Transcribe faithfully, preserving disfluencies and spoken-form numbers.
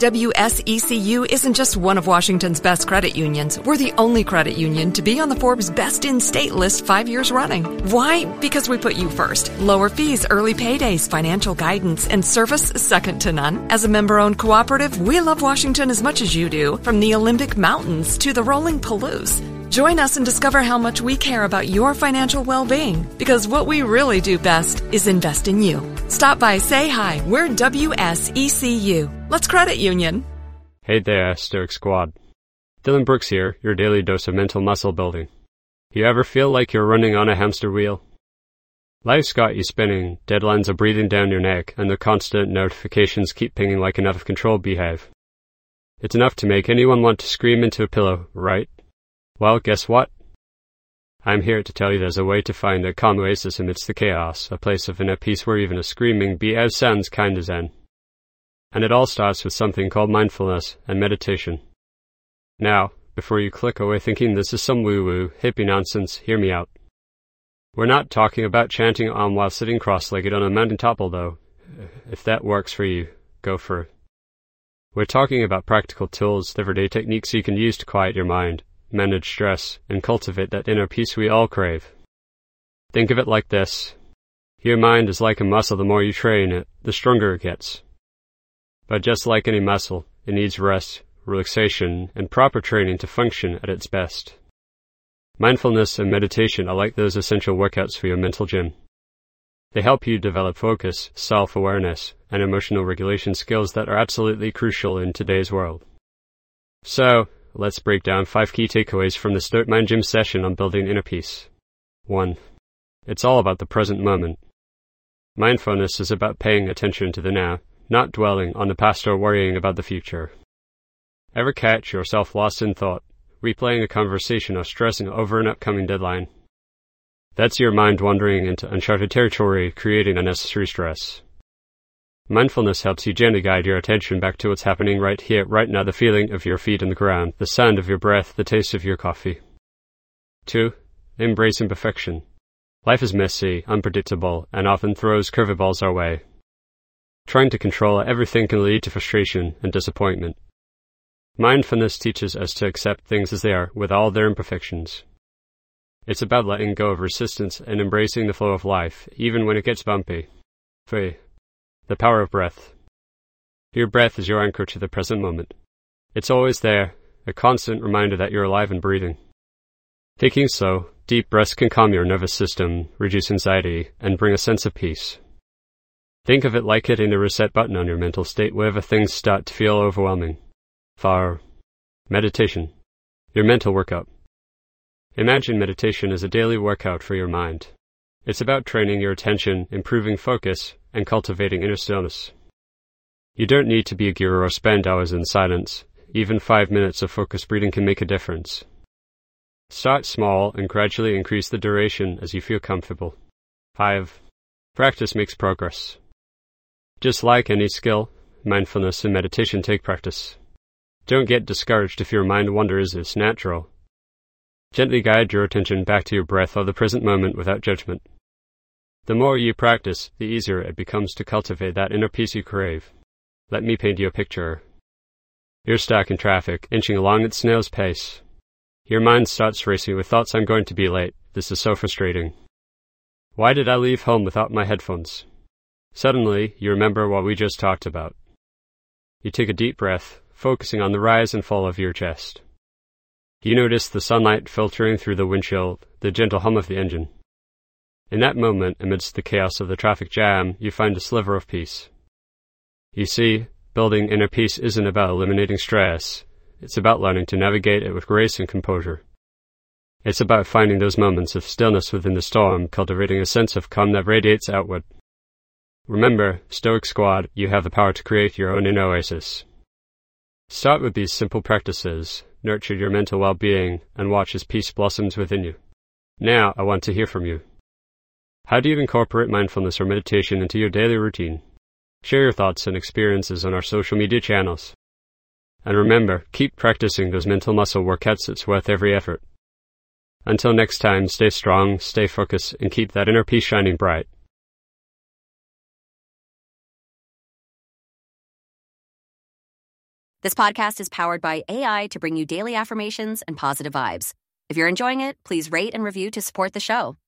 W S E C U isn't just one of Washington's best credit unions. We're the only credit union to be on the Forbes Best in State list five years running. Why? Because we put you first. Lower fees, early paydays, financial guidance, and service second to none. As a member-owned cooperative, we love Washington as much as you do, from the Olympic Mountains to the rolling Palouse. Join us and discover how much we care about your financial well-being, because what we really do best is invest in you. Stop by, say hi. We're W S E C U. Let's credit union. Hey there, Stoic Squad. Dylan Brooks here, your daily dose of mental muscle building. You ever feel like you're running on a hamster wheel? Life's got you spinning, deadlines are breathing down your neck, and the constant notifications keep pinging like an out-of-control beehive. It's enough to make anyone want to scream into a pillow, right? Well, guess what? I'm here to tell you there's a way to find a calm oasis amidst the chaos, a place of inner peace where even a screaming bee sounds kinda zen. And it all starts with something called mindfulness and meditation. Now, before you click away thinking this is some woo-woo, hippie nonsense, hear me out. We're not talking about chanting Om while sitting cross-legged on a mountaintop, although, if that works for you, go for it. We're talking about practical tools, everyday techniques you can use to quiet your mind, manage stress, and cultivate that inner peace we all crave. Think of it like this. Your mind is like a muscle. The more you train it, the stronger it gets. But just like any muscle, it needs rest, relaxation, and proper training to function at its best. Mindfulness and meditation are like those essential workouts for your mental gym. They help you develop focus, self-awareness, and emotional regulation skills that are absolutely crucial in today's world. So, let's break down five key takeaways from the Stoic Mind Gym session on building inner peace. one. It's all about the present moment. Mindfulness is about paying attention to the now, not dwelling on the past or worrying about the future. Ever catch yourself lost in thought, replaying a conversation or stressing over an upcoming deadline? That's your mind wandering into uncharted territory, creating unnecessary stress. Mindfulness helps you gently guide your attention back to what's happening right here, right now, the feeling of your feet on the ground, the sound of your breath, the taste of your coffee. two. Embrace imperfection. Life is messy, unpredictable, and often throws curveballs our way. Trying to control everything can lead to frustration and disappointment. Mindfulness teaches us to accept things as they are, with all their imperfections. It's about letting go of resistance and embracing the flow of life, even when it gets bumpy. three. The power of breath. Your breath is your anchor to the present moment. It's always there, a constant reminder that you're alive and breathing. Taking slow, deep breaths can calm your nervous system, reduce anxiety, and bring a sense of peace. Think of it like hitting the reset button on your mental state whenever things start to feel overwhelming. four. Meditation. Your mental workout. Imagine meditation as a daily workout for your mind. It's about training your attention, improving focus, and cultivating inner stillness. You don't need to be a guru or spend hours in silence. Even five minutes of focused breathing can make a difference. Start small and gradually increase the duration as you feel comfortable. five. Practice makes progress. Just like any skill, mindfulness and meditation take practice. Don't get discouraged if your mind wanders, it's natural. Gently guide your attention back to your breath or the present moment without judgment. The more you practice, the easier it becomes to cultivate that inner peace you crave. Let me paint you a picture. You're stuck in traffic, inching along at snail's pace. Your mind starts racing with thoughts, I'm going to be late, this is so frustrating. Why did I leave home without my headphones? Suddenly, you remember what we just talked about. You take a deep breath, focusing on the rise and fall of your chest. You notice the sunlight filtering through the windshield, the gentle hum of the engine. In that moment, amidst the chaos of the traffic jam, you find a sliver of peace. You see, building inner peace isn't about eliminating stress. It's about learning to navigate it with grace and composure. It's about finding those moments of stillness within the storm, cultivating a sense of calm that radiates outward. Remember, Stoic Squad, you have the power to create your own inner oasis. Start with these simple practices, nurture your mental well-being, and watch as peace blossoms within you. Now, I want to hear from you. How do you incorporate mindfulness or meditation into your daily routine? Share your thoughts and experiences on our social media channels. And remember, keep practicing those mental muscle workouts, it's worth every effort. Until next time, stay strong, stay focused, and keep that inner peace shining bright. This podcast is powered by A I to bring you daily affirmations and positive vibes. If you're enjoying it, please rate and review to support the show.